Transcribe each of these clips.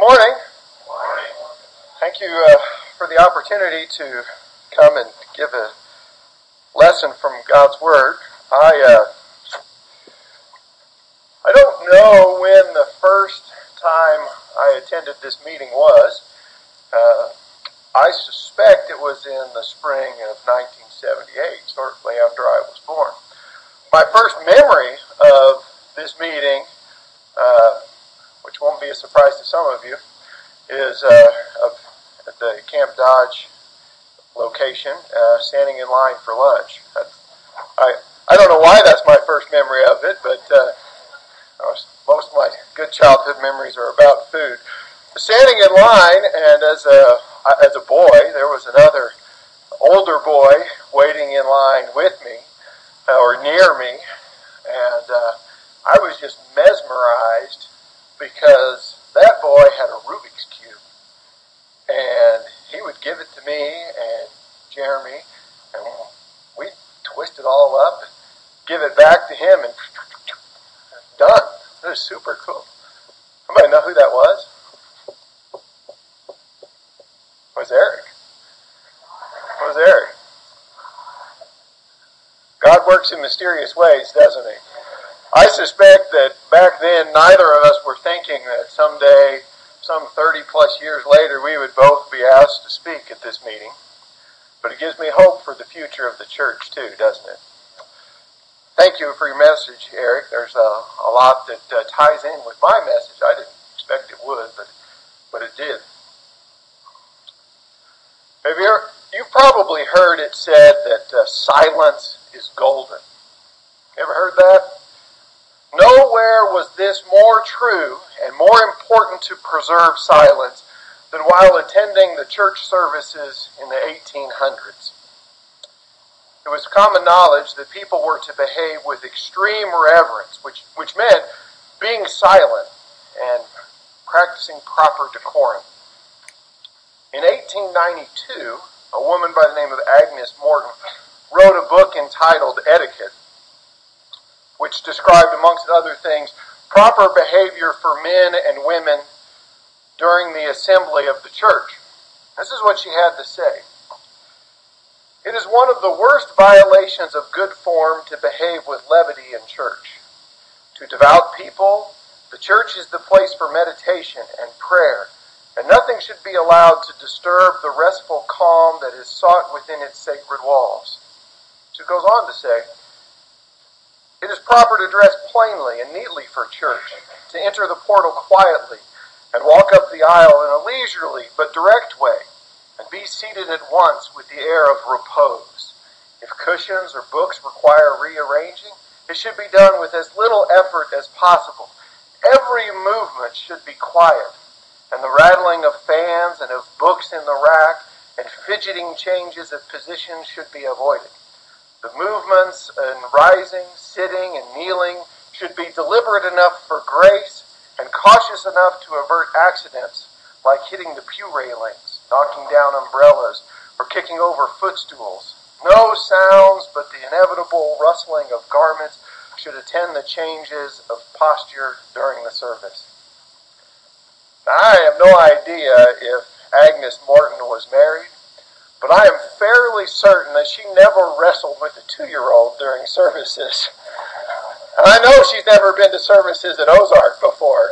Morning. Thank you for the opportunity to come and give a lesson from God's Word. I don't know when the first time I attended this meeting was. I suspect it was in the spring of 1978, shortly after I was born. My first memory of this meeting, which won't be a surprise to some of you, is at the Camp Dodge location, standing in line for lunch. I don't know why that's my first memory of it, but most of my good childhood memories are about food. Standing in line, and as a boy, there was another older boy waiting in line with me, or near me, and I was just mesmerized because that boy had a Rubik's Cube, and he would give it to me and Jeremy, and we'd twist it all up and give it back to him, and done. It was super cool. Somebody know who that was? It was Eric. It was Eric. God works in mysterious ways, doesn't he? I suspect that back then neither of us were thinking that someday, some 30 plus years later, we would both be asked to speak at this meeting. But it gives me hope for the future of the church too, doesn't it? Thank you for your message, Eric. There's a lot that ties in with my message. I didn't expect it would, but it did. You've probably heard it said that silence is golden. Ever heard that? Nowhere was this more true and more important to preserve silence than while attending the church services in the 1800s. It was common knowledge that people were to behave with extreme reverence, which meant being silent and practicing proper decorum. In 1892, a woman by the name of Agnes Morton wrote a book entitled Etiquette, which described, amongst other things, proper behavior for men and women during the assembly of the church. This is what she had to say. It is one of the worst violations of good form to behave with levity in church. To devout people, the church is the place for meditation and prayer, and nothing should be allowed to disturb the restful calm that is sought within its sacred walls. She goes on to say, it is proper to dress plainly and neatly for church, to enter the portal quietly, and walk up the aisle in a leisurely but direct way, and be seated at once with the air of repose. If cushions or books require rearranging, it should be done with as little effort as possible. Every movement should be quiet, and the rattling of fans and of books in the rack and fidgeting changes of position should be avoided. The movements in rising, sitting, and kneeling should be deliberate enough for grace and cautious enough to avert accidents like hitting the pew railings, knocking down umbrellas, or kicking over footstools. No sounds but the inevitable rustling of garments should attend the changes of posture during the service. Now, I have no idea if Agnes Morton was married, but I am fairly certain that she never wrestled with a 2-year-old during services. And I know she's never been to services at Ozark before.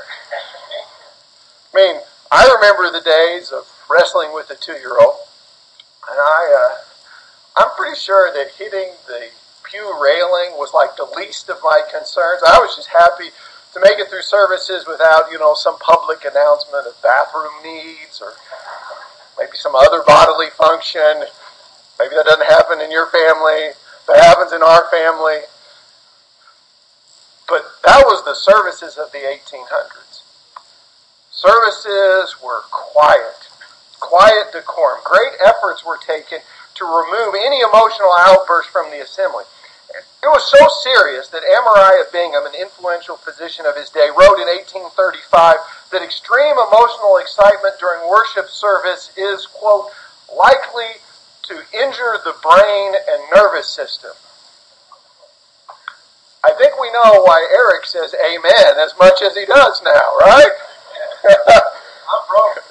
I mean, I remember the days of wrestling with a 2-year-old, and I'm pretty sure that hitting the pew railing was like the least of my concerns. I was just happy to make it through services without, some public announcement of bathroom needs or maybe some other bodily function. Maybe that doesn't happen in your family. That happens in our family. But that was the services of the 1800s. Services were quiet decorum. Great efforts were taken to remove any emotional outburst from the assembly. It was so serious that Amariah Bingham, an influential physician of his day, wrote in 1835 that extreme emotional excitement during worship service is, quote, likely to injure the brain and nervous system. I think we know why Eric says amen as much as he does now, right? I'm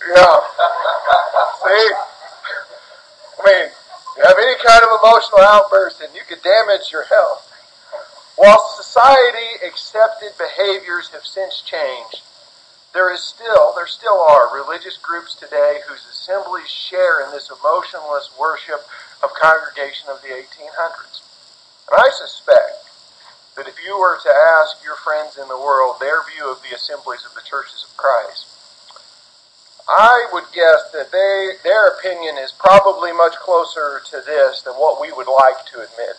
Yeah. See? I mean, you have any kind of emotional outburst and you could damage your health. While society accepted behaviors have since changed, there still are religious groups today whose assemblies share in this emotionless worship of congregation of the 1800s. And I suspect that if you were to ask your friends in the world their view of the assemblies of the churches of Christ, I would guess that their opinion is probably much closer to this than what we would like to admit.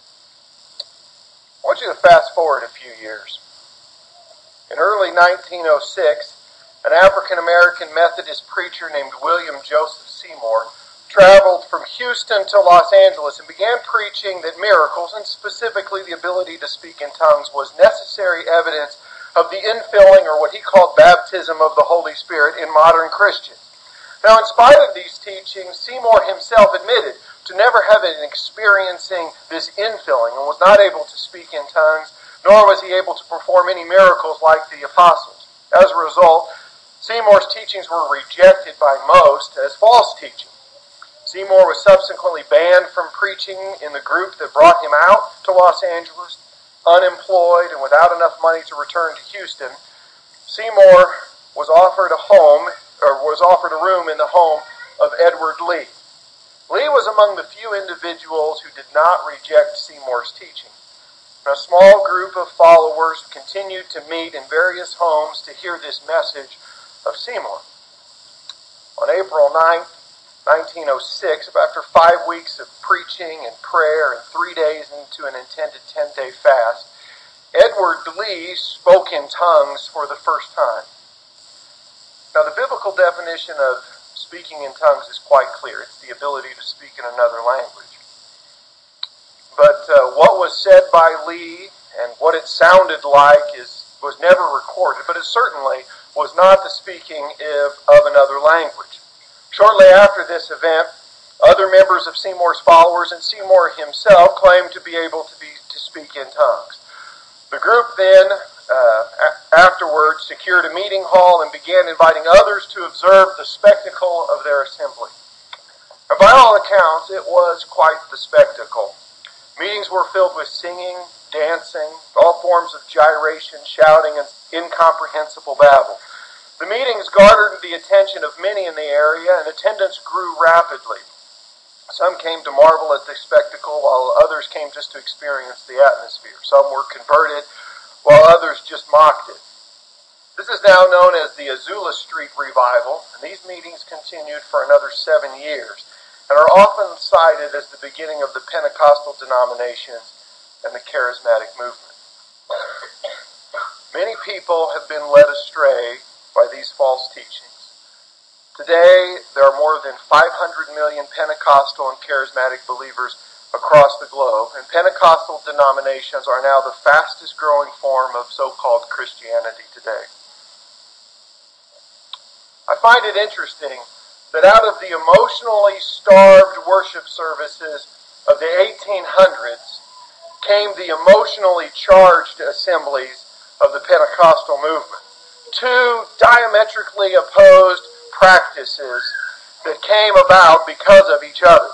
I want you to fast forward a few years. In early 1906, an African-American Methodist preacher named William Joseph Seymour traveled from Houston to Los Angeles and began preaching that miracles, and specifically the ability to speak in tongues, was necessary evidence of the infilling, or what he called baptism of the Holy Spirit, in modern Christians. Now, in spite of these teachings, Seymour himself admitted to never having experiencing this infilling and was not able to speak in tongues, nor was he able to perform any miracles like the apostles. As a result, Seymour's teachings were rejected by most as false teaching. Seymour was subsequently banned from preaching in the group that brought him out to Los Angeles. Unemployed and without enough money to return to Houston, Seymour was offered a room in the home of Edward Lee. Lee was among the few individuals who did not reject Seymour's teaching. A small group of followers continued to meet in various homes to hear this message of Seymour. On April 9th, 1906, after 5 weeks of preaching and prayer and 3 days into an intended 10-day fast, Edward Lee spoke in tongues for the first time. Now, the biblical definition of speaking in tongues is quite clear. It's the ability to speak in another language. But what was said by Lee and what it sounded like was never recorded, but it certainly was not the speaking of another language. Shortly after this event, other members of Seymour's followers and Seymour himself claimed to be able to speak in tongues. The group then, afterwards, secured a meeting hall and began inviting others to observe the spectacle of their assembly. And by all accounts, it was quite the spectacle. Meetings were filled with singing, dancing, all forms of gyration, shouting, and incomprehensible babble. The meetings garnered the attention of many in the area, and attendance grew rapidly. Some came to marvel at the spectacle, while others came just to experience the atmosphere. Some were converted, while others just mocked it. This is now known as the Azusa Street Revival, and these meetings continued for another 7 years, and are often cited as the beginning of the Pentecostal denominations and the charismatic movement. Many people have been led astray by these false teachings. Today, there are more than 500 million Pentecostal and charismatic believers across the globe, and Pentecostal denominations are now the fastest growing form of so-called Christianity today. I find it interesting that out of the emotionally starved worship services of the 1800s came the emotionally charged assemblies of the Pentecostal movement. Two diametrically opposed practices that came about because of each other.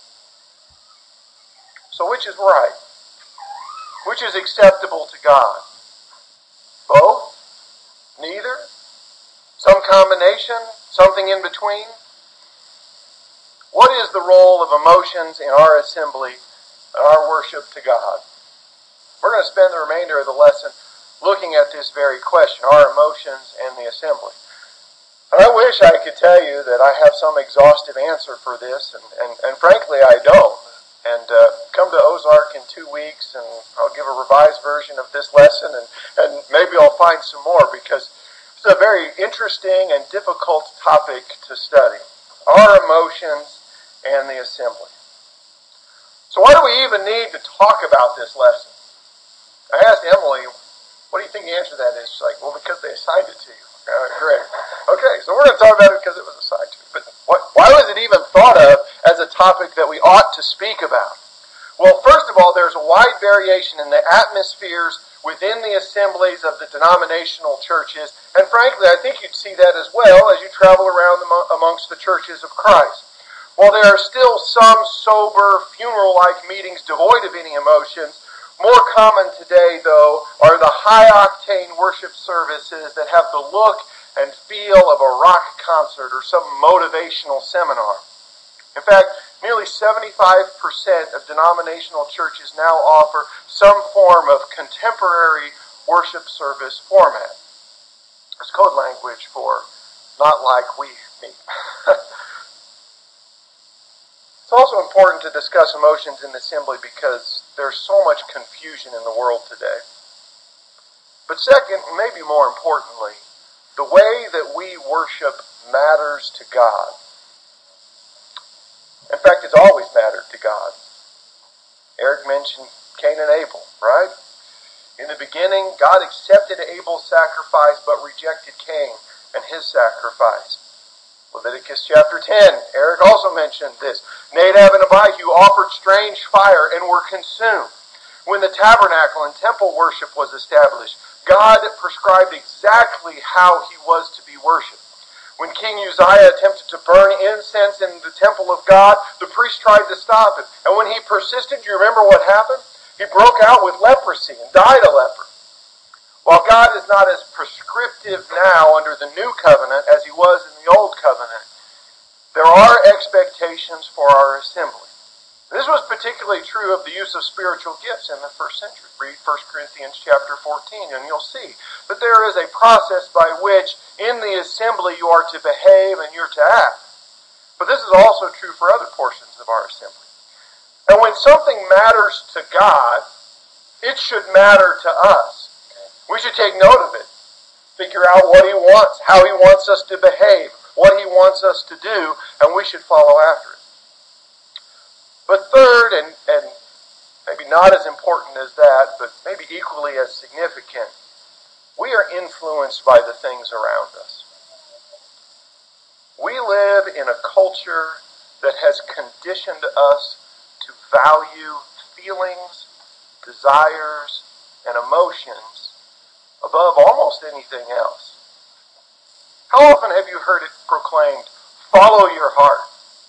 So which is right? Which is acceptable to God? Both? Neither? Some combination? Something in between? What is the role of emotions in our assembly and our worship to God? We're going to spend the remainder of the lesson looking at this very question, our emotions and the assembly. And I wish I could tell you that I have some exhaustive answer for this, and frankly I don't. And come to Ozark in 2 weeks and I'll give a revised version of this lesson, and maybe I'll find some more, because it's a very interesting and difficult topic to study. Our emotions and the assembly. So why do we even need to talk about this lesson? I asked Emily, what do you think the answer to that is? She's like, well, because they assigned it to you. Great. Okay, so we're going to talk about it because it was assigned to you. But why was it even thought of as a topic that we ought to speak about? Well, first of all, there's a wide variation in the atmospheres within the assemblies of the denominational churches And frankly, I think you'd see that as well as you travel around amongst the churches of Christ. While there are still some sober, funeral-like meetings devoid of any emotions, more common today, though, are the high-octane worship services that have the look and feel of a rock concert or some motivational seminar. In fact, nearly 75% of denominational churches now offer some form of contemporary worship service format. It's code language for not like we meet. It's also important to discuss emotions in the assembly because there's so much confusion in the world today. But second, maybe more importantly, the way that we worship matters to God. In fact, it's always mattered to God. Eric mentioned Cain and Abel, right? In the beginning, God accepted Abel's sacrifice but rejected Cain and his sacrifice. Leviticus chapter 10, Eric also mentioned this. Nadab and Abihu offered strange fire and were consumed. When the tabernacle and temple worship was established, God prescribed exactly how he was to be worshipped. When King Uzziah attempted to burn incense in the temple of God, the priest tried to stop him. And when he persisted, do you remember what happened? He broke out with leprosy and died a leper. While God is not as prescriptive now under the new covenant as he was in the old covenant, there are expectations for our assembly. This was particularly true of the use of spiritual gifts in the first century. Read 1 Corinthians chapter 14 and you'll see that there is a process by which in the assembly you are to behave and you're to act. But this is also true for other portions of our assembly. And when something matters to God, it should matter to us. We should take note of it, figure out what he wants, how he wants us to behave, what he wants us to do, and we should follow after it. But third, and maybe not as important as that, but maybe equally as significant, we are influenced by the things around us. We live in a culture that has conditioned us to value feelings, desires, and emotions above almost anything else. How often have you heard it proclaimed, follow your heart?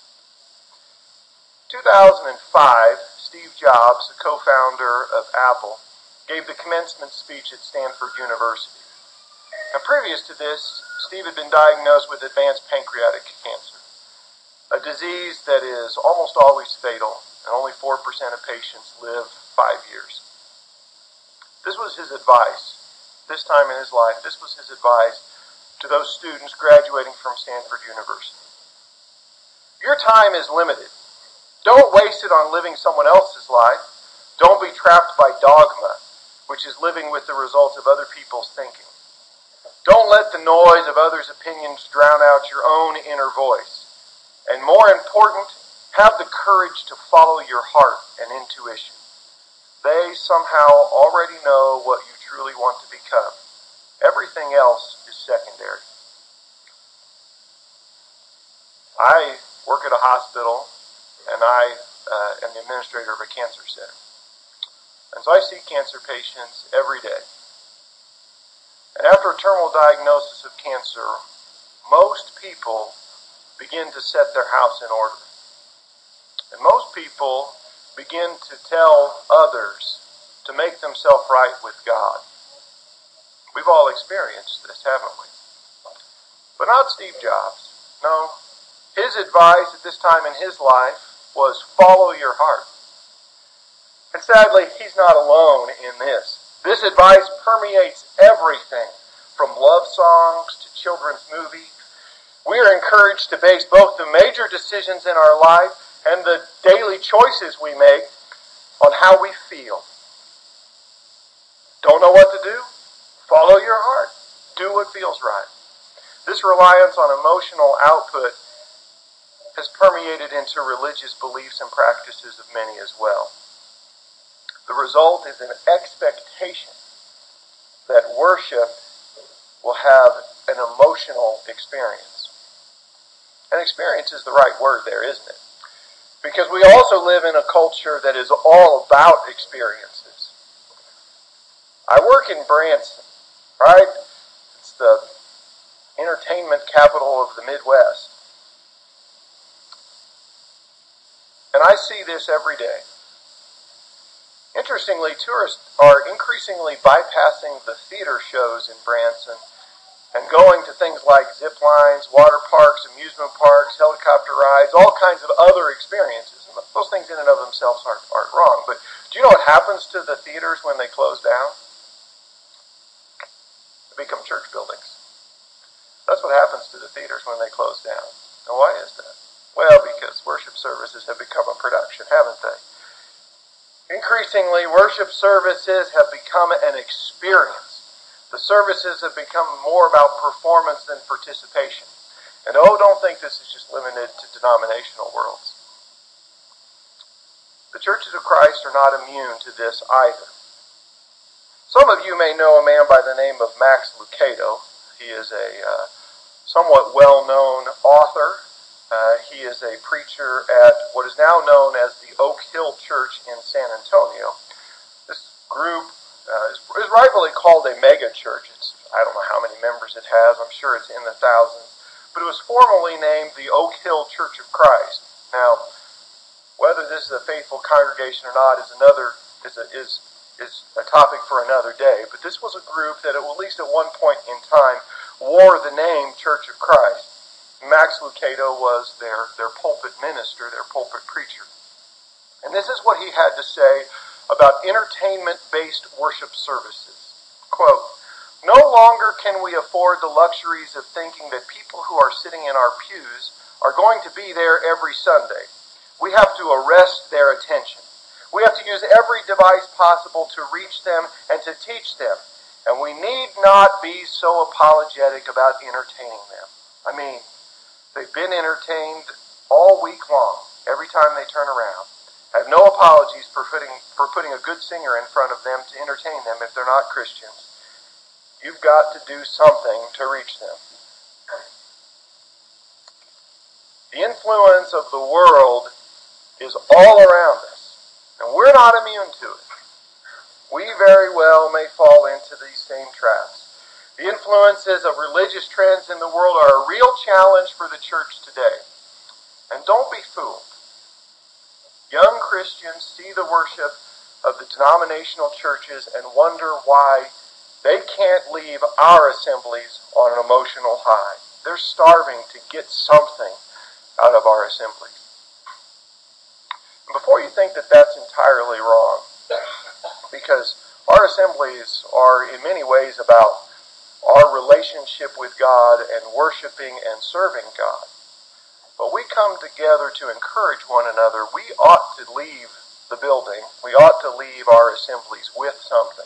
In 2005, Steve Jobs, the co-founder of Apple, gave the commencement speech at Stanford University. Now, previous to this, Steve had been diagnosed with advanced pancreatic cancer, a disease that is almost always fatal, and only 4% of patients live 5 years. This was his advice. This time in his life, this was his advice to those students graduating from Stanford University. Your time is limited. Don't waste it on living someone else's life. Don't be trapped by dogma, which is living with the results of other people's thinking. Don't let the noise of others' opinions drown out your own inner voice. And more important, have the courage to follow your heart and intuition. They somehow already know what you truly want to become. Everything else is secondary. I work at a hospital, and I am the administrator of a cancer center. And so I see cancer patients every day. And after a terminal diagnosis of cancer, most people begin to set their house in order. And most people begin to tell others to make themselves right with God. We've all experienced this, haven't we? But not Steve Jobs. No. His advice at this time in his life was follow your heart. And sadly, he's not alone in this. This advice permeates everything, from love songs to children's movies. We are encouraged to base both the major decisions in our life and the daily choices we make on how we feel. Don't know what to do? Follow your heart. Do what feels right. This reliance on emotional output has permeated into religious beliefs and practices of many as well. The result is an expectation that worship will have an emotional experience. And experience is the right word there, isn't it? Because we also live in a culture that is all about experiences. I work in Branson, right? It's the entertainment capital of the Midwest. And I see this every day. Interestingly, tourists are increasingly bypassing the theater shows in Branson and going to things like zip lines, water parks, amusement parks, helicopter rides, all kinds of other experiences. And those things in and of themselves aren't wrong. But do you know what happens to the theaters when they close down? They become church buildings. That's what happens to the theaters when they close down. Now why is that? Well, because worship services have become a production, haven't they? Increasingly, worship services have become an experience. The services have become more about performance than participation. And don't think this is just limited to denominational worlds. The churches of Christ are not immune to this either. Some of you may know a man by the name of Max Lucado. He is a somewhat well-known author. He is a preacher at what is now known as the Oak Hill Church in San Antonio. This group is rightfully called a mega church. I don't know how many members it has. I'm sure it's in the thousands. But it was formerly named the Oak Hill Church of Christ. Now, whether this is a faithful congregation or not is a topic for another day. But this was a group that at least at one point in time wore the name Church of Christ. Max Lucado was their pulpit minister, their pulpit preacher. And this is what he had to say about entertainment-based worship services. Quote, "No longer can we afford the luxuries of thinking that people who are sitting in our pews are going to be there every Sunday. We have to arrest their attention. We have to use every device possible to reach them and to teach them. And we need not be so apologetic about entertaining them." I mean, they've been entertained all week long, every time they turn around. Have no apologies for putting a good singer in front of them to entertain them if they're not Christians. You've got to do something to reach them. The influence of the world is all around us, and we're not immune to it. We very well may fall into these same traps. The influences of religious trends in the world are a real challenge for the church today. And don't be fooled. Young Christians see the worship of the denominational churches and wonder why they can't leave our assemblies on an emotional high. They're starving to get something out of our assemblies. And before you think that that's entirely wrong, because our assemblies are in many ways about our relationship with God and worshiping and serving God. But we come together to encourage one another. We ought to leave the building. We ought to leave our assemblies with something.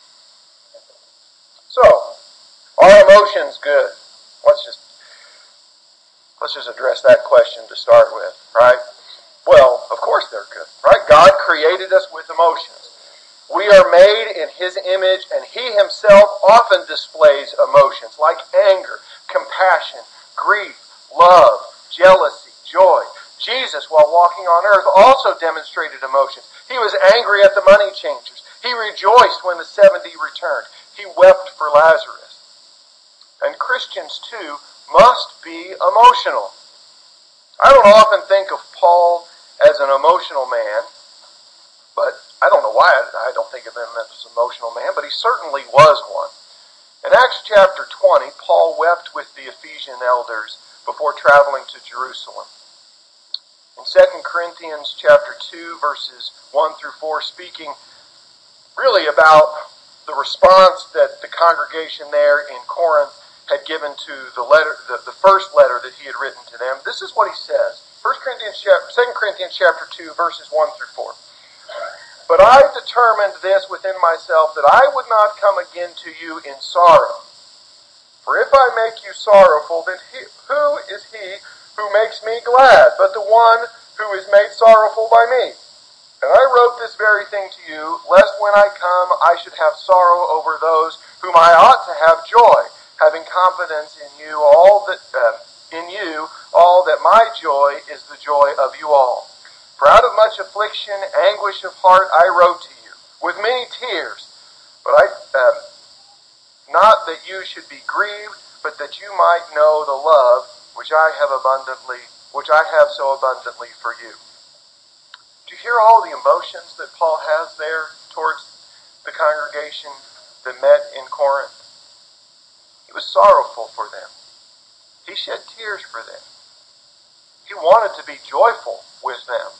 So, are emotions good? Let's just address that question to start with, right? Well, of course they're good, right? God created us with emotions. We are made in His image, and He Himself often displays emotions like anger, compassion, grief, love, jealousy, joy. Jesus, while walking on earth, also demonstrated emotions. He was angry at the money changers. He rejoiced when the 70 returned. He wept for Lazarus. And Christians, too, must be emotional. I don't often think of Paul as an emotional man, but I don't know why I don't think of him as an emotional man, but he certainly was one. In Acts chapter 20, Paul wept with the Ephesian elders before traveling to Jerusalem. In 2 Corinthians chapter 2, verses 1 through 4, speaking really about the response that the congregation there in Corinth had given to the first letter that he had written to them, this is what he says. 2 Corinthians chapter 2, verses 1 through 4. "But I determined this within myself, that I would not come again to you in sorrow. For if I make you sorrowful, then who is he who makes me glad, but the one who is made sorrowful by me? And I wrote this very thing to you, lest when I come I should have sorrow over those whom I ought to have joy, having confidence in you, all that my joy is the joy of you all. For out of much affliction, anguish of heart, I wrote to you, with many tears. But Not that you should be grieved, but that you might know the love which I have so abundantly for you. Do you hear all the emotions that Paul has there towards the congregation that met in Corinth? He was sorrowful for them. He shed tears for them. He wanted to be joyful with them.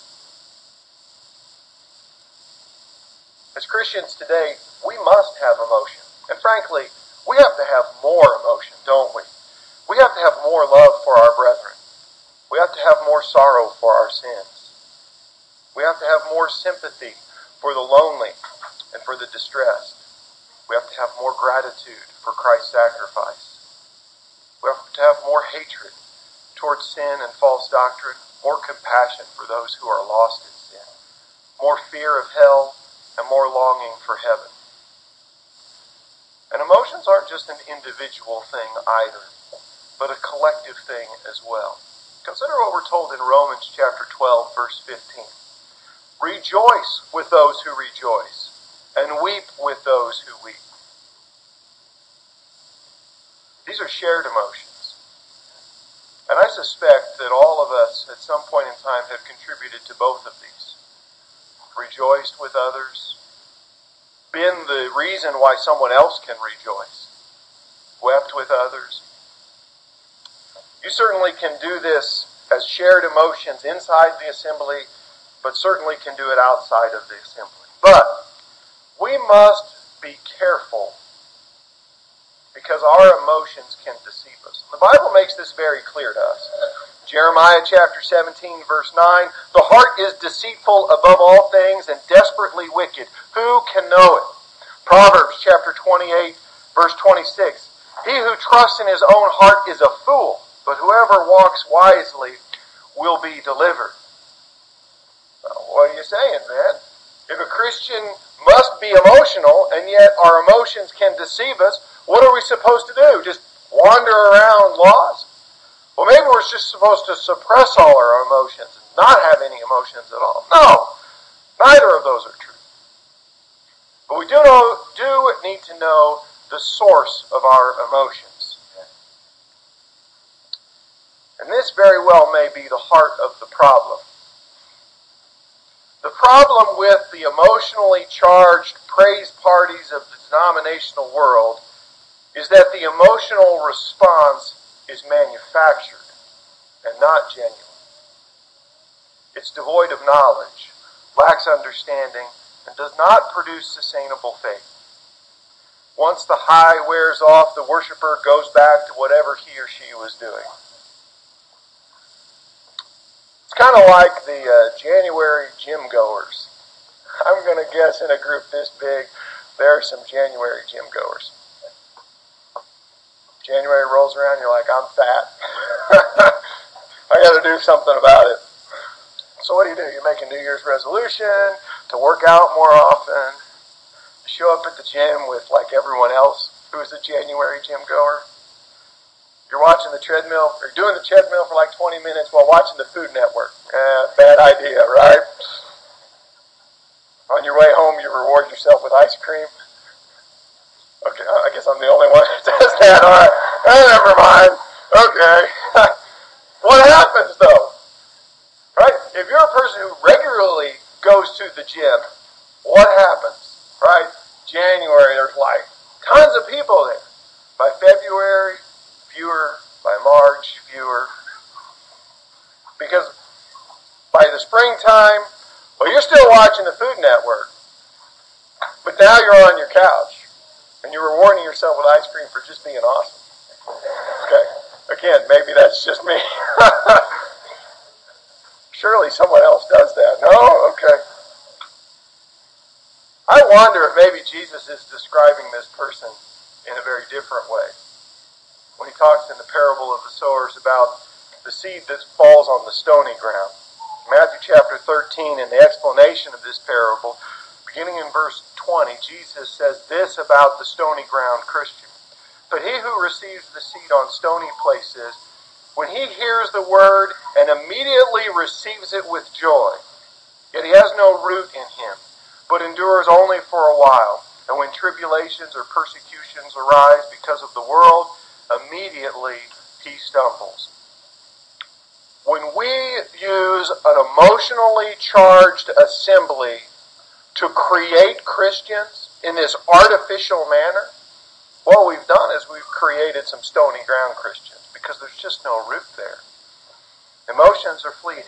As Christians today, we must have emotion. And frankly, we have to have more emotion, don't we? We have to have more love for our brethren. We have to have more sorrow for our sins. We have to have more sympathy for the lonely and for the distressed. We have to have more gratitude for Christ's sacrifice. We have to have more hatred towards sin and false doctrine, more compassion for those who are lost in sin, more fear of hell, and more longing for heaven. And emotions aren't just an individual thing either, but a collective thing as well. Consider what we're told in Romans chapter 12, verse 15. Rejoice with those who rejoice, and weep with those who weep. These are shared emotions. And I suspect that all of us at some point in time have contributed to both of these. Rejoiced with others, been the reason why someone else can rejoice, wept with others. You certainly can do this as shared emotions inside the assembly, but certainly can do it outside of the assembly. But we must be careful because our emotions can deceive us. The Bible makes this very clear to us. Jeremiah chapter 17, verse 9, the heart is deceitful above all things and desperately wicked. Who can know it? Proverbs chapter 28, verse 26, he who trusts in his own heart is a fool, but whoever walks wisely will be delivered. Well, what are you saying, man? If a Christian must be emotional, and yet our emotions can deceive us, what are we supposed to do? Just wander around lost? Well, maybe we're just supposed to suppress all our emotions and not have any emotions at all. No, neither of those are true. But we do need to know the source of our emotions. And this very well may be the heart of the problem. The problem with the emotionally charged praise parties of the denominational world is that the emotional response is manufactured and not genuine. It's devoid of knowledge, lacks understanding, and does not produce sustainable faith. Once the high wears off, the worshiper goes back to whatever he or she was doing. It's kind of like the January gym goers. I'm going to guess in a group this big, there are some January gym goers. January rolls around, you're like, I'm fat. I got to do something about it. So what do? You make a New Year's resolution to work out more often, show up at the gym with like everyone else who is a January gym goer. You're watching the treadmill, or doing the treadmill for like 20 minutes while watching the Food Network. Bad idea, right? On your way home, you reward yourself with ice cream. Okay, I guess I'm the only one that does that. All right, never mind. Okay. What happens though? Right? If you're a person who regularly goes to the gym, what happens? Right? January, there's like tons of people there. By February, fewer. By March, fewer. Because by the springtime, well, you're still watching the Food Network, but now you're on your couch, and you're rewarding yourself with ice cream for just being awesome. Okay. Again, maybe that's just me. Surely someone else does that. No? Okay. I wonder if maybe Jesus is describing this person in a very different way. When he talks in the parable of the sowers about the seed that falls on the stony ground. Matthew chapter 13, in the explanation of this parable, beginning in verse 20, Jesus says this about the stony ground Christian. But he who receives the seed on stony places, when he hears the word and immediately receives it with joy, yet he has no root in him, but endures only for a while. And when tribulations or persecutions arise because of the world, immediately he stumbles. When we use an emotionally charged assembly to create Christians in this artificial manner, what we've done is we've created some stony ground Christians because there's just no root there. Emotions are fleeting.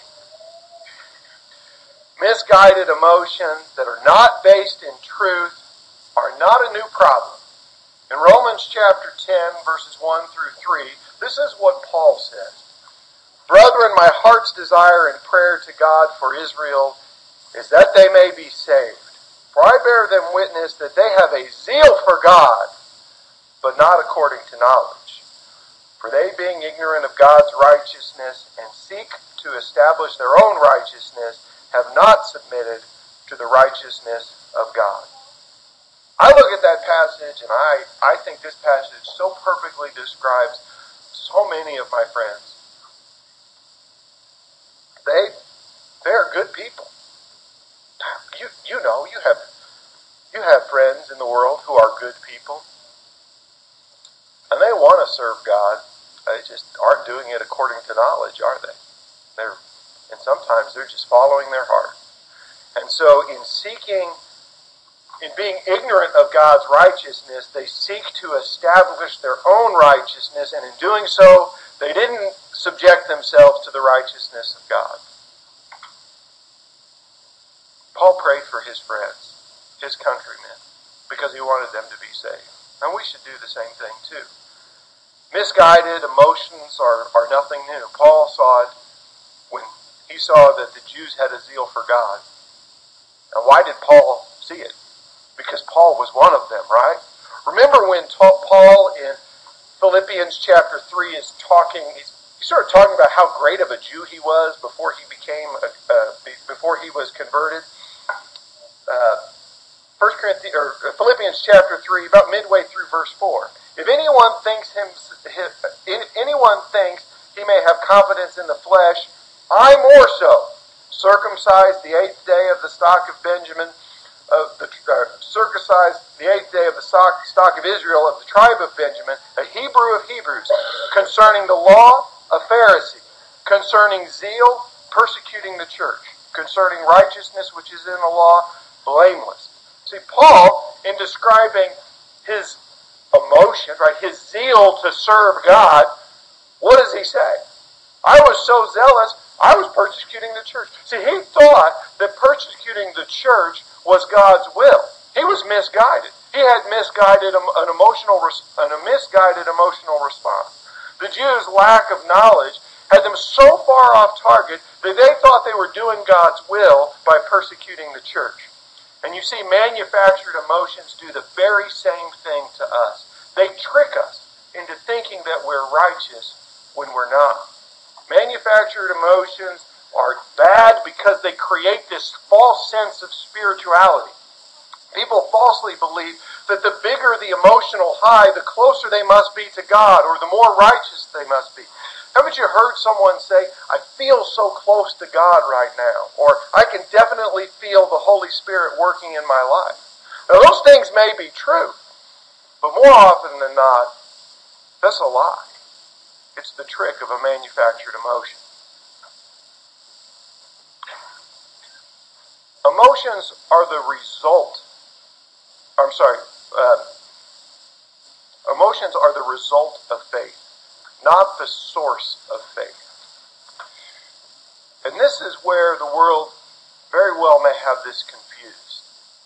Misguided emotions that are not based in truth are not a new problem. In Romans chapter 10, verses 1 through 3, this is what Paul says. Brethren, my heart's desire and prayer to God for Israel is that they may be saved. For I bear them witness that they have a zeal for God, but not according to knowledge. For they, being ignorant of God's righteousness and seek to establish their own righteousness, have not submitted to the righteousness of God. I look at that passage and I think this passage so perfectly describes so many of my friends. They're good people. You know, you have friends in the world who are good people. And they want to serve God. They just aren't doing it according to knowledge, are they? And sometimes they're just following their heart. And so in being ignorant of God's righteousness, they seek to establish their own righteousness, and in doing so, they didn't subject themselves to the righteousness of God. Paul prayed for his friends, his countrymen, because he wanted them to be saved. And we should do the same thing too. Misguided emotions are nothing new. Paul saw it when he saw that the Jews had a zeal for God. And why did Paul see it? Because Paul was one of them, right? Remember when Paul in Philippians chapter 3 is talking, he started talking about how great of a Jew he was before he before he was converted. Philippians chapter 3, about midway through verse 4. If anyone thinks he may have confidence in the flesh, I more so. Circumcised the 8th day of the stock of Benjamin, circumcised the 8th day of the stock of Israel, of the tribe of Benjamin, a Hebrew of Hebrews, concerning the law, a Pharisee, concerning zeal, persecuting the church, concerning righteousness which is in the law, blameless. See, Paul, in describing his emotion, right, his zeal to serve God, what does he say? I was so zealous, I was persecuting the church. See, he thought that persecuting the church was God's will. He was misguided. He had a misguided emotional response. The Jews' lack of knowledge had them so far off target that they thought they were doing God's will by persecuting the church. And you see, manufactured emotions do the very same thing to us. They trick us into thinking that we're righteous when we're not. Manufactured emotions are bad because they create this false sense of spirituality. People falsely believe that the bigger the emotional high, the closer they must be to God, or the more righteous they must be. Haven't you heard someone say, I feel so close to God right now, or I can definitely feel the Holy Spirit working in my life? Now those things may be true, but more often than not, that's a lie. It's the trick of a manufactured emotion. Emotions are the result. Emotions are the result of faith, not the source of faith. And this is where the world very well may have this confused.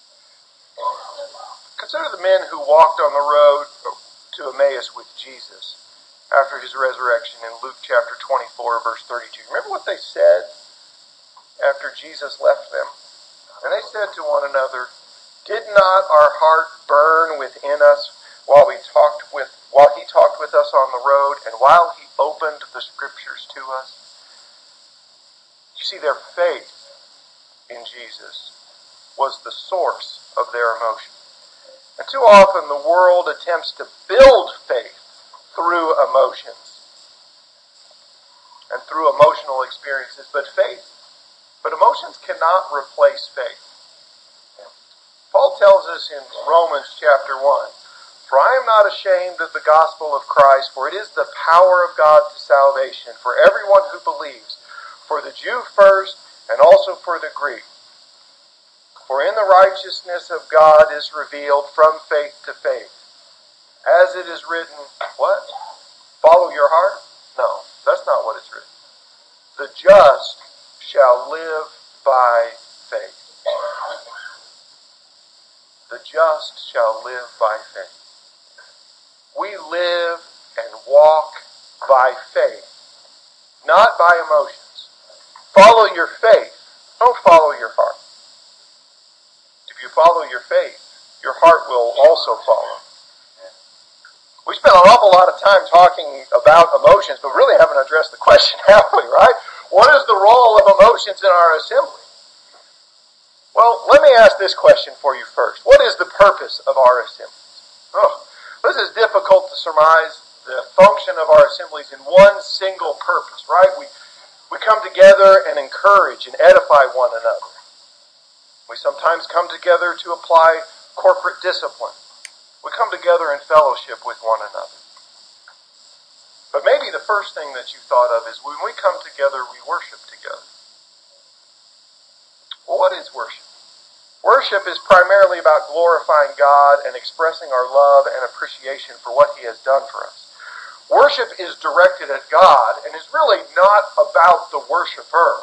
Consider the men who walked on the road to Emmaus with Jesus after his resurrection in Luke chapter 24, verse 32. Remember what they said after Jesus left them? And they said to one another, did not our heart burn within us while he talked with us on the road and while he opened the scriptures to us? You see, their faith in Jesus was the source of their emotion. And too often the world attempts to build faith through emotions and through emotional experiences, but emotions cannot replace faith. Paul tells us in Romans chapter 1, "For I am not ashamed of the gospel of Christ, for it is the power of God to salvation for everyone who believes, for the Jew first and also for the Greek. For in the righteousness of God is revealed from faith to faith. As it is written," what? "Follow your heart?" No, that's not what it's written. "The just shall live by faith." The just shall live by faith. We live and walk by faith, not by emotions. Follow your faith. Don't follow your heart. If you follow your faith, your heart will also follow. We spent an awful lot of time talking about emotions, but really haven't addressed the question, have we, right? What is the role of emotions in our assembly? Well, let me ask this question for you first. What is the purpose of our assemblies? This is difficult to surmise the function of our assemblies in one single purpose, right? We come together and encourage and edify one another. We sometimes come together to apply corporate discipline. We come together in fellowship with one another. But maybe the first thing that you thought of is when we come together, we worship together. Well, what is worship? Worship is primarily about glorifying God and expressing our love and appreciation for what He has done for us. Worship is directed at God and is really not about the worshiper.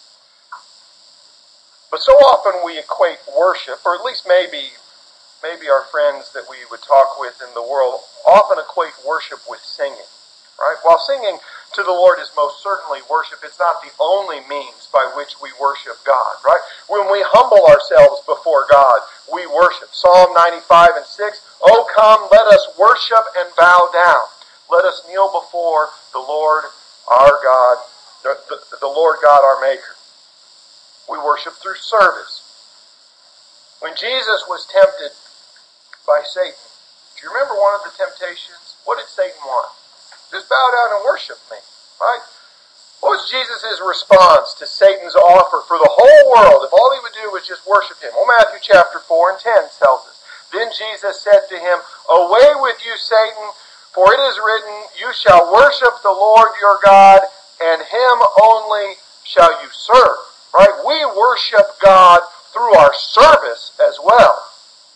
But so often we equate worship, or at least maybe our friends that we would talk with in the world often equate worship with singing, right? While singing to the Lord is most certainly worship, it's not the only means by which we worship God, right? When we humble ourselves before God, we worship. Psalm 95:6, "Oh come, let us worship and bow down. Let us kneel before the Lord our God, the Lord God our Maker." We worship through service. When Jesus was tempted by Satan, do you remember one of the temptations? What did Satan want? Just bow down and worship me, right? What was Jesus' response to Satan's offer for the whole world if all he would do was just worship him? Well, Matthew chapter 4:10 tells us, "Then Jesus said to him, 'Away with you, Satan, for it is written, you shall worship the Lord your God, and Him only shall you serve.'" Right? We worship God through our service as well.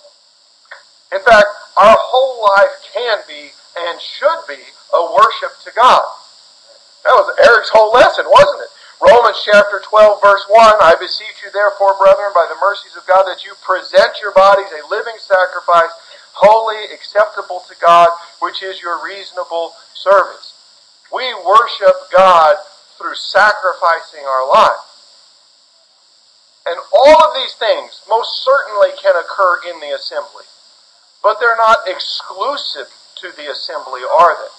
In fact, our whole life can be and should be a worship to God. That was Eric's whole lesson, wasn't it? Romans chapter 12, verse 1, "I beseech you therefore, brethren, by the mercies of God, that you present your bodies a living sacrifice, holy, acceptable to God, which is your reasonable service." We worship God through sacrificing our life. And all of these things most certainly can occur in the assembly. But they're not exclusive to the assembly, are they?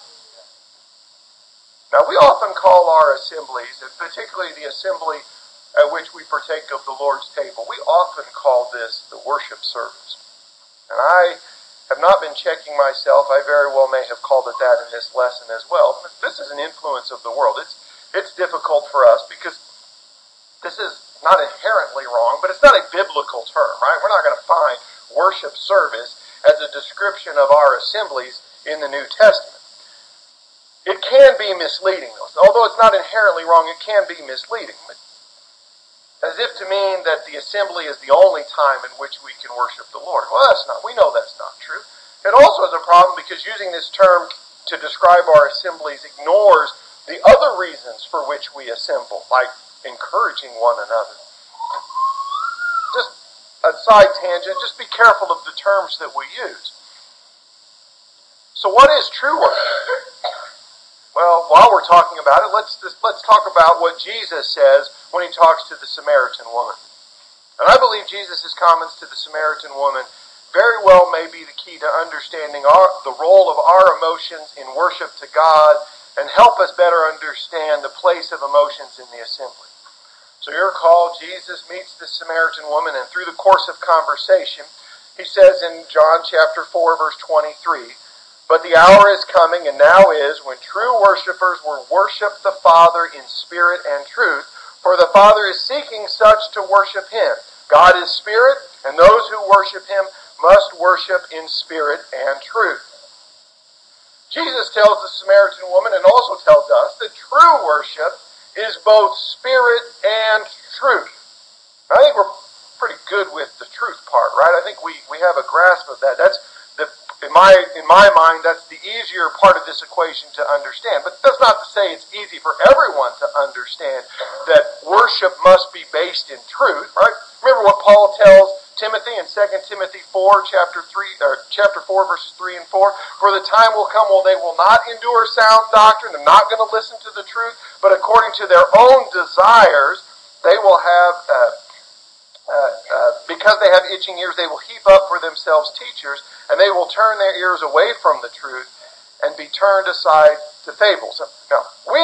Now, we often call our assemblies, and particularly the assembly at which we partake of the Lord's table, we often call this the worship service. And I have not been checking myself. I very well may have called it that in this lesson as well. But this is an influence of the world. It's difficult for us because this is not inherently wrong, but it's not a biblical term, right? We're not going to find worship service as a description of our assemblies in the New Testament. It can be misleading, though. Although it's not inherently wrong, it can be misleading. As if to mean that the assembly is the only time in which we can worship the Lord. Well, we know that's not true. It also is a problem because using this term to describe our assemblies ignores the other reasons for which we assemble, like encouraging one another. Just a side tangent, just be careful of the terms that we use. So what is true worship? Well, while we're talking about it, let's talk about what Jesus says when He talks to the Samaritan woman. And I believe Jesus' comments to the Samaritan woman very well may be the key to understanding the role of our emotions in worship to God and help us better understand the place of emotions in the assembly. So you recall, Jesus meets the Samaritan woman, and through the course of conversation, He says in John chapter 4, verse 23, "But the hour is coming, and now is, when true worshipers will worship the Father in spirit and truth, for the Father is seeking such to worship Him. God is spirit, and those who worship him must worship in spirit and truth. Jesus tells the Samaritan woman and also tells us that true worship is both spirit and truth. I think we're pretty good with the truth part, right? I think we have a grasp of that. That's in my mind, that's the easier part of this equation to understand. But that's not to say it's easy for everyone to understand that worship must be based in truth, right? Remember what Paul tells Timothy in 2 Timothy 4, chapter 4, verses 3 and 4. For the time will come when they will not endure sound doctrine. They're not going to listen to the truth, but according to their own desires, they will have, because they have itching ears, they will heap up for themselves teachers, and they will turn their ears away from the truth and be turned aside to fables. Now, we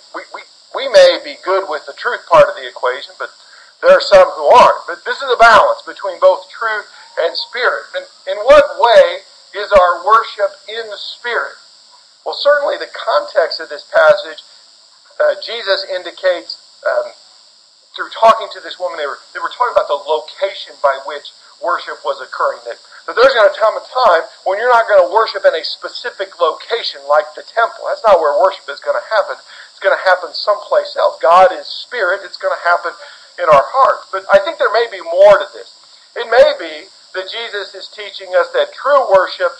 may be good with the truth part of the equation, but there are some who aren't. But this is a balance between both truth and spirit. And in what way is our worship in the spirit? Well, certainly the context of this passage, Jesus indicates, through talking to this woman, they were talking about the location by which worship was occurring. That there's going to come a time when you're not going to worship in a specific location like the temple. That's not where worship is going to happen. It's going to happen someplace else. God is spirit. It's going to happen in our hearts. But I think there may be more to this. It may be that Jesus is teaching us that true worship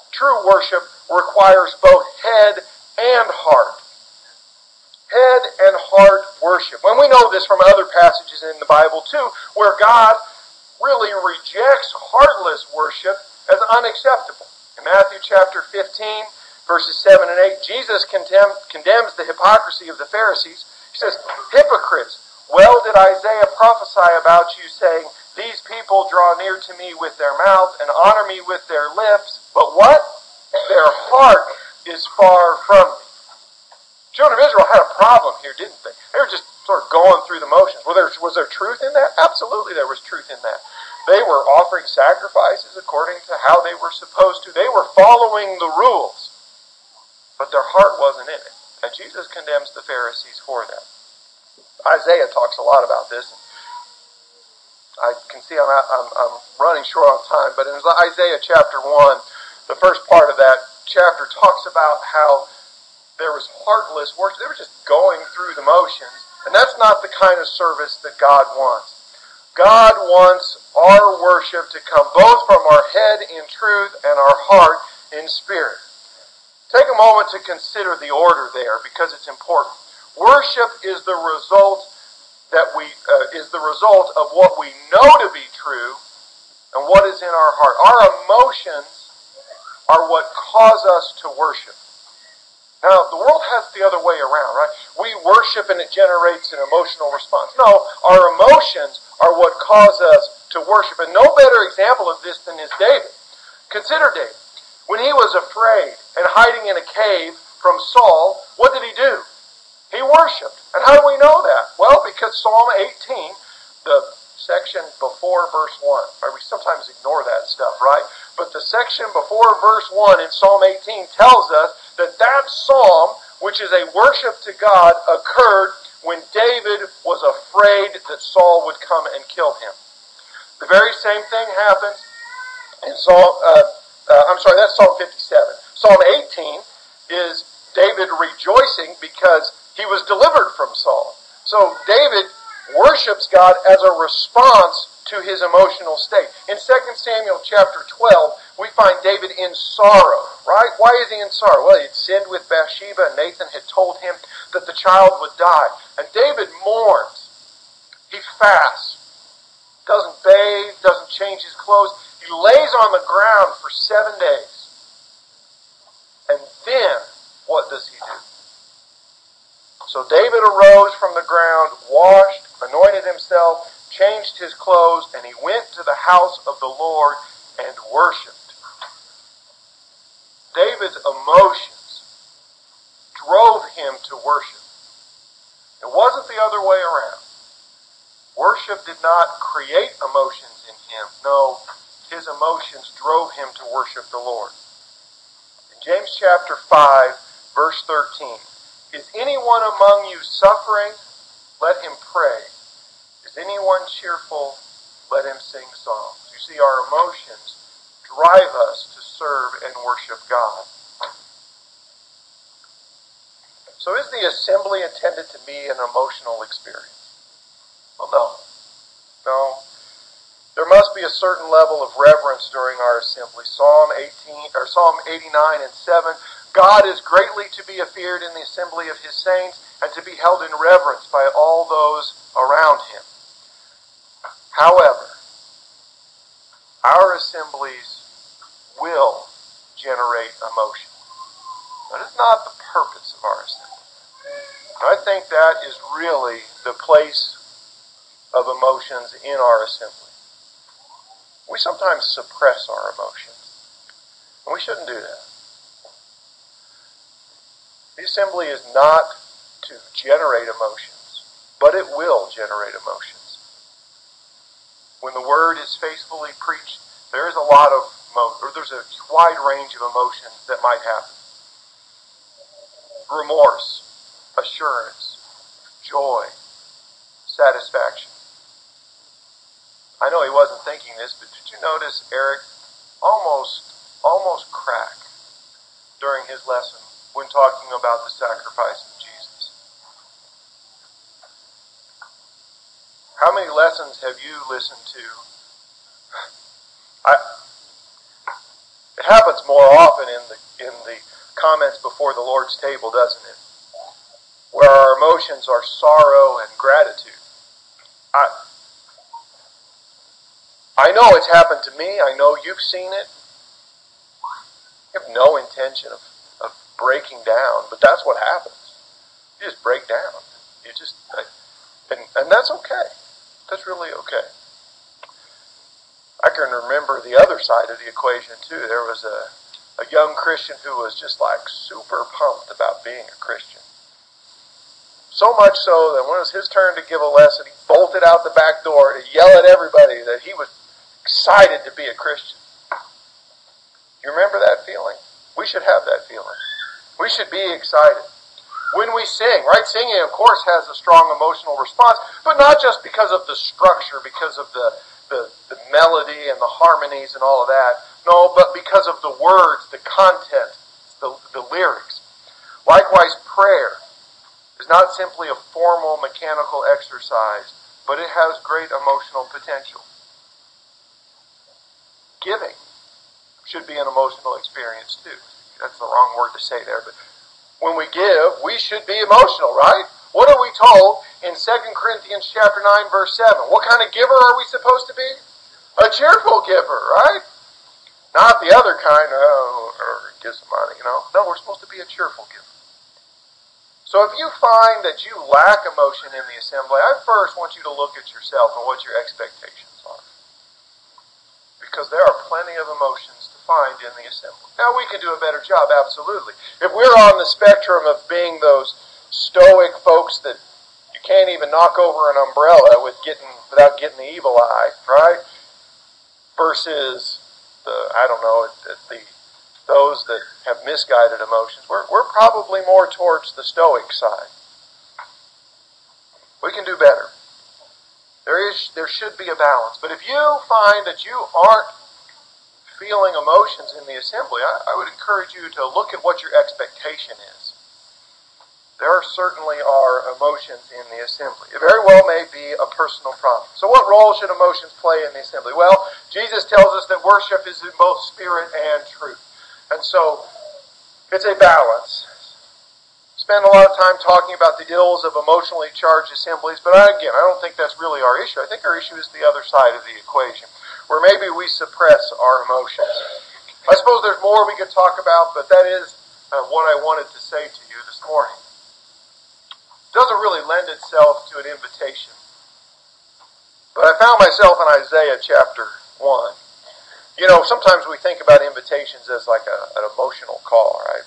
requires both head and heart. Head and heart worship. And we know this from other passages in the Bible too, where God really rejects heartless worship as unacceptable. In Matthew chapter 15, verses 7 and 8, Jesus condemns the hypocrisy of the Pharisees. He says, hypocrites, well did Isaiah prophesy about you, saying, these people draw near to me with their mouth and honor me with their lips, but what? Their heart is far from me. Children of Israel had a problem here, didn't they? They were just sort of going through the motions. Was there truth in that? Absolutely there was truth in that. They were offering sacrifices according to how they were supposed to. They were following the rules. But their heart wasn't in it. And Jesus condemns the Pharisees for that. Isaiah talks a lot about this. I can see I'm running short on time, but in Isaiah chapter 1, the first part of that chapter talks about how there was heartless worship. They were just going through the motions. And that's not the kind of service that God wants. God wants our worship to come both from our head in truth and our heart in spirit. Take a moment to consider the order there because it's important. Worship is the result of what we know to be true and what is in our heart. Our emotions are what cause us to worship. Now, the world has it the other way around, right? We worship and it generates an emotional response. No, our emotions are what cause us to worship. And no better example of this than is David. Consider David. When he was afraid and hiding in a cave from Saul, what did he do? He worshiped. And how do we know that? Well, because Psalm 18, the section before verse 1, right? We sometimes ignore that stuff, right? But the section before verse 1 in Psalm 18 tells us that psalm, which is a worship to God, occurred when David was afraid that Saul would come and kill him. The very same thing happens in that's Psalm 57. Psalm 18 is David rejoicing because he was delivered from Saul. So David worships God as a response to his emotional state. In 2 Samuel chapter 12, we find David in sorrow, right? Why is he in sorrow? Well, he had sinned with Bathsheba and Nathan had told him that the child would die. And David mourns. He fasts. Doesn't bathe, doesn't change his clothes. He lays on the ground for 7 days. And then, what does he do? So David arose from the ground, washed, anointed himself, changed his clothes, and he went to the house of the Lord and worshipped. David's emotions drove him to worship. It wasn't the other way around. Worship did not create emotions in him. No, his emotions drove him to worship the Lord. In James chapter 5, verse 13, is anyone among you suffering? Let him pray. Is anyone cheerful? let him sing songs. You see, our emotions drive us to serve and worship God. So is the assembly intended to be an emotional experience? Well, no. No. There must be a certain level of reverence during our assembly. Psalm 89 and 7, God is greatly to be feared in the assembly of his saints and to be held in reverence by all those around him. However, our assemblies will generate emotion. That is not the purpose of our assembly. I think that is really the place of emotions in our assembly. We sometimes suppress our emotions, and we shouldn't do that. The assembly is not to generate emotions, but it will generate emotions. When the word is faithfully preached, there is a lot of there's a wide range of emotions that might happen. Remorse, assurance, joy, satisfaction. I know he wasn't thinking this, but did you notice Eric almost cracked during his lesson when talking about the sacrifice of Jesus? How many lessons have you listened to? It happens more often in the comments before the Lord's table, doesn't it? Where our emotions are sorrow and gratitude. I know it's happened to me. I know you've seen it. You have no intention of breaking down, but that's what happens. You just break down. And that's okay. That's really okay. I can remember the other side of the equation too. There was a young Christian who was just like super pumped about being a Christian. So much so that when it was his turn to give a lesson, he bolted out the back door to yell at everybody that he was excited to be a Christian. You remember that feeling? We should have that feeling. We should be excited. When we sing, right? Singing, of course, has a strong emotional response, but not just because of the structure, because of the melody and the harmonies and all of that. No, but because of the words, the content, the lyrics. Likewise, prayer is not simply a formal mechanical exercise, but it has great emotional potential. Giving should be an emotional experience too. That's the wrong word to say there, but when we give, we should be emotional, right? What are we told in 2 Corinthians chapter 9, verse 7? What kind of giver are we supposed to be? A cheerful giver, right? Not the other kind, or give some money, No, we're supposed to be a cheerful giver. So if you find that you lack emotion in the assembly, I first want you to look at yourself and what your expectations are. Because there are plenty of emotions to find in the assembly. Now, we can do a better job, absolutely. If we're on the spectrum of being those stoic folks that you can't even knock over an umbrella without getting the evil eye, right? Versus those that have misguided emotions, we're probably more towards the stoic side. We can do better. There should be a balance. But if you find that you aren't feeling emotions in the assembly, I would encourage you to look at what your expectation is. There certainly are emotions in the assembly. It very well may be a personal problem. So what role should emotions play in the assembly? Well, Jesus tells us that worship is in both spirit and truth. And so it's a balance. Spend a lot of time talking about the ills of emotionally charged assemblies, but again, I don't think that's really our issue. I think our issue is the other side of the equation, where maybe we suppress our emotions. I suppose there's more we could talk about, but that is what I wanted to say to you this morning. It doesn't really lend itself to an invitation. But I found myself in Isaiah chapter 1. Sometimes we think about invitations as like an emotional call, right?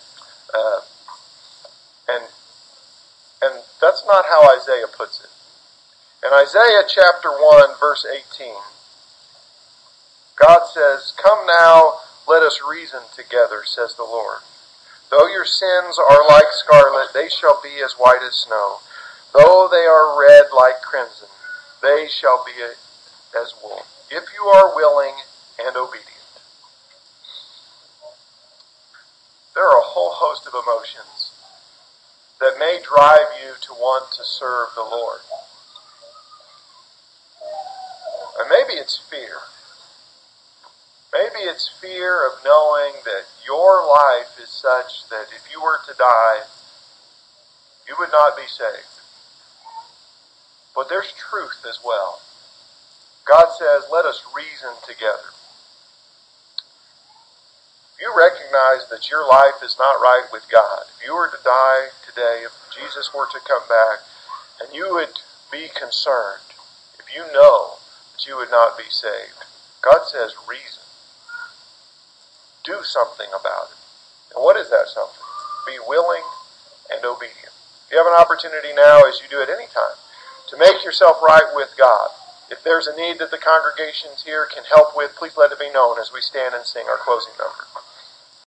And that's not how Isaiah puts it. In Isaiah chapter 1, verse 18, God says, "Come now, let us reason together, says the Lord. Though your sins are like scarlet, they shall be as white as snow. Though they are red like crimson, they shall be as wool, if you are willing and obedient. There are a whole host of emotions that may drive you to want to serve the Lord. And maybe it's fear. Maybe it's fear of knowing that your life is such that if you were to die, you would not be saved. But there's truth as well. God says, let us reason together. If you recognize that your life is not right with God, if you were to die today, if Jesus were to come back, and you would be concerned, if you know that you would not be saved, God says reason. Do something about it. And what is that something? Be willing and obedient. You have an opportunity now, as you do at any time, to make yourself right with God. If there's a need that the congregations here can help with, please let it be known as we stand and sing our closing number.